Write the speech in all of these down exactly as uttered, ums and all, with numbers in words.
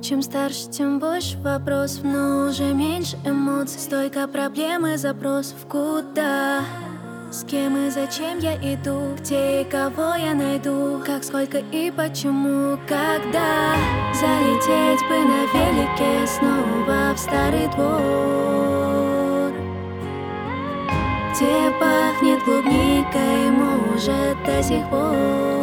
Чем старше, тем больше вопросов, но уже меньше эмоций. Столько проблем и запросов. Куда? С кем и зачем я иду? Где и кого я найду? Как, сколько и почему? Когда? Залететь бы на велике снова в старый двор, где пахнет клубникой, может, до сих пор.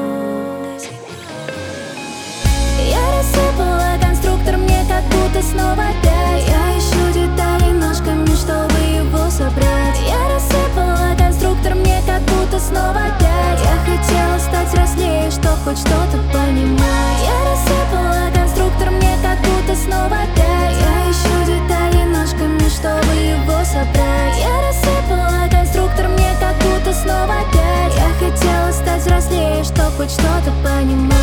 Я рассыпала конструктор, мне как будто снова опять. Я ищу детали ножками, чтобы его собрать. Я рассыпала конструктор, мне как будто снова опять. Я хотела стать взрослее, чтоб хоть что-то понимать. Я рассыпала конструктор, мне как будто снова опять. Я ищу детали ножками, чтобы его собрать. Я рассыпала конструктор, мне как будто снова опять. Я хотела стать взрослее, чтоб хоть что-то понимать.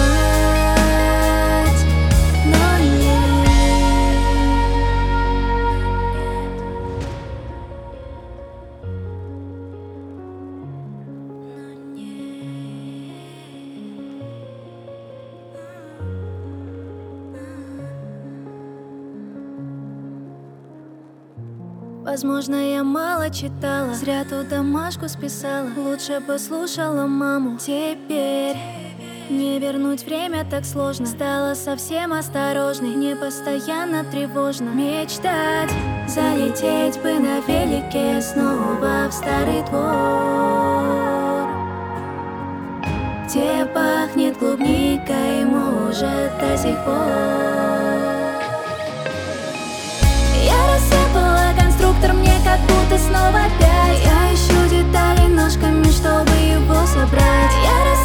Возможно, я мало читала, зря ту домашку списала. Лучше бы слушала маму. Теперь не вернуть время так сложно. Стала совсем осторожной, не постоянно тревожно. Мечтать, залететь бы на велике снова в старый двор, где пахнет клубникой, может, до сих пор. Я рассыпала конструктор, мне как будто снова опять. Я ищу детали ножками, чтобы его собрать. Я